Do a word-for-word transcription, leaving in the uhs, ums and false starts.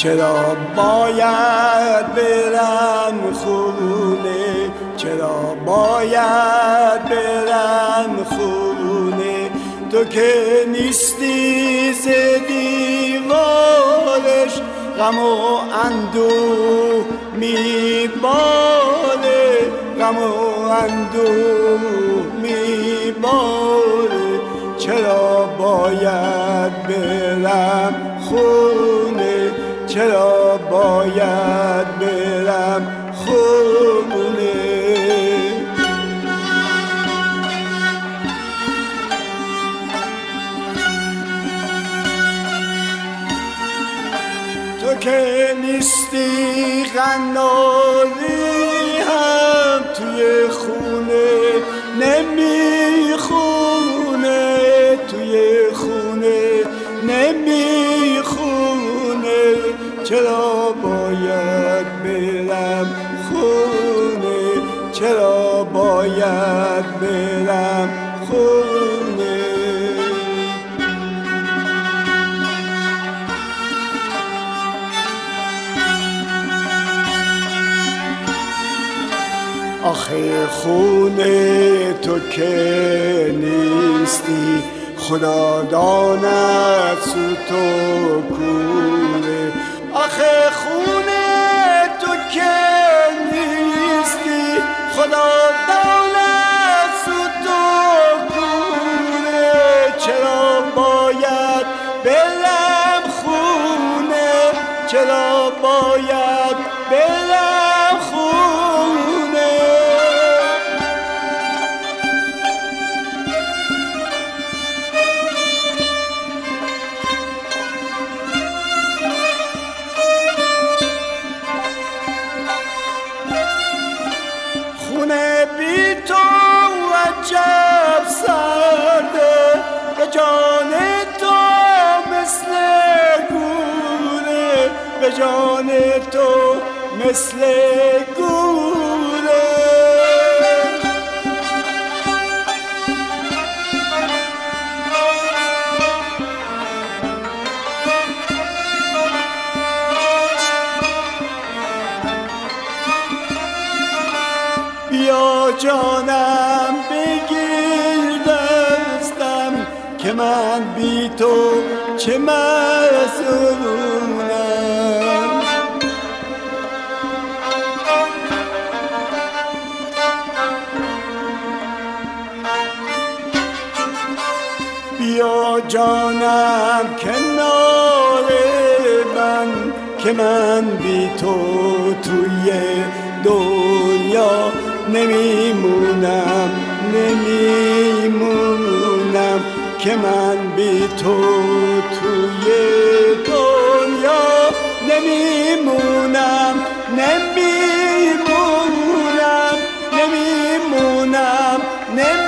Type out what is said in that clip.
چرا باید برم خونه، چرا باید برم خونه، تو که نیستی ز دیوارش غم و اندوه میباره، غم و اندوه میباره. چرا باید برم خونه، چرا باید برم خونه. تو که نیستی قناری هم توی خونه نمیخونه، توی خونه نمیخونه. چرا باید برم خونه، چرا باید برم خونه. آخه خونه تو که نیستی خدا داند سوت و کوره. آخه خونه تو که نیستی خدا داند سوت و کوره. چرا باید برم خونه، چرا باید برم خونه. خونه بی تو عجب سرده، به جان تو مثل گوره، به جان تو مثل گوره. بیا جانم بگیر دستم که من بی تو چه مظلومم. بیا جانم کنار من که من بی تو توی دنیا نمیمونم، نمیمونم که من بی تو توی دنیا نمیمونم، نمیمونم، نمیمونم، نمیمونم.